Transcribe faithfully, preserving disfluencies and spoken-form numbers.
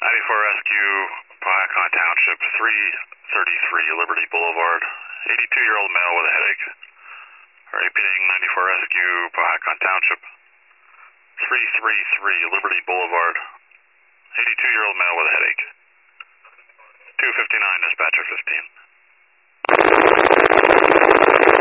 ninety-four Rescue, Pahacon Township, three thirty-three Liberty Boulevard. eighty-two-year-old male with a headache. Repeating, ninety-four Rescue, Pahacon Township, three thirty-three Liberty Boulevard. eighty-two-year-old male with a headache. two fifty-nine, dispatcher fifteen.